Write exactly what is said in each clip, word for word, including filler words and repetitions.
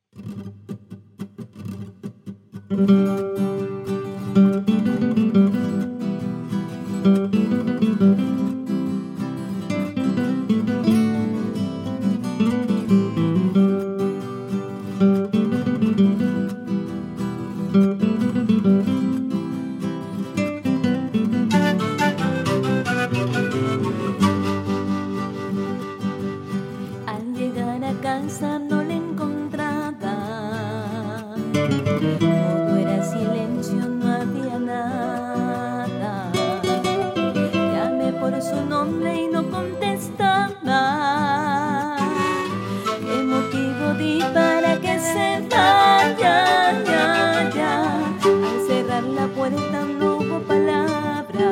Al llegar a casa no la encontraba. Todo era silencio, no había nada. Llamé por su nombre y no contestaba. ¿Qué motivo di para que se vaya? Ya, ya. Al cerrar la puerta no hubo palabras.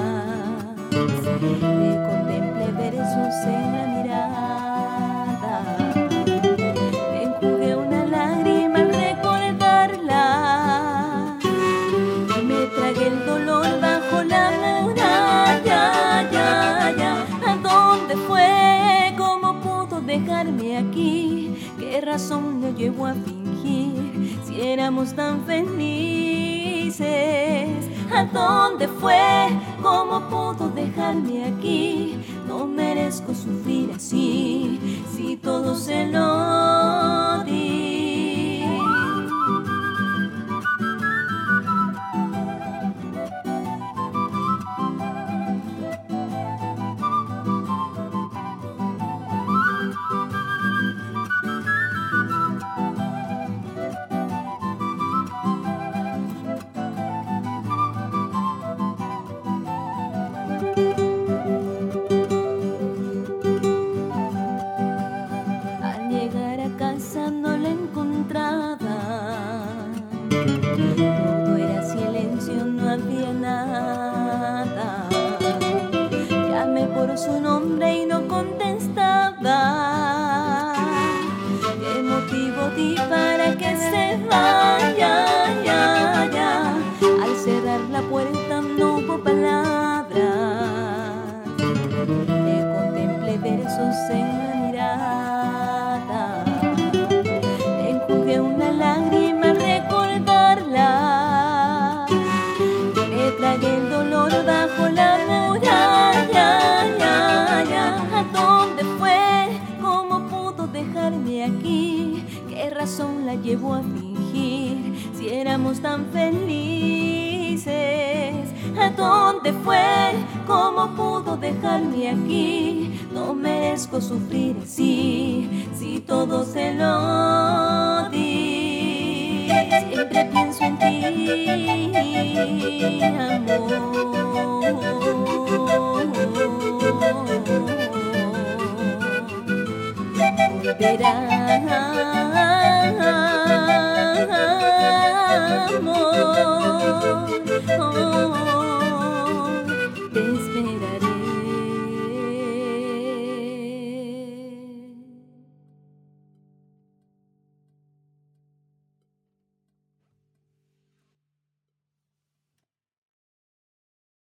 Le contemplé versos en la mirada. Me enjugué una lágrima al recordarla. Y me tragué el dolor bajo la muralla. Ya, ya. ¿A dónde fue? ¿Cómo pudo dejarme aquí? ¿Qué razón me llevó a fingir si éramos tan felices? ¿A dónde fue? ¿Cómo pudo dejarme aquí? No merezco sufrir así, si todo se lo di. Al llegar a casa no la encontraba. Todo era silencio, no había nada. Llamé por su nombre y no contestaba. ¿Qué motivo di para que se vaya? Ya, ya. Al cerrar la puerta no hubo palabras. Le contemplé versos en la mirada. Le enjugué una lágrima al recordarla. Me tragué el dolor bajo la muralla. Ya, ya. ¿A dónde fue? ¿Cómo pudo dejarme aquí? ¿Qué razón la llevó a fingir si éramos tan felices? ¿A dónde fue? ¿Cómo pudo dejarme aquí? No merezco sufrir así, si todo se lo di. Siempre pienso en ti, amor. Volverás.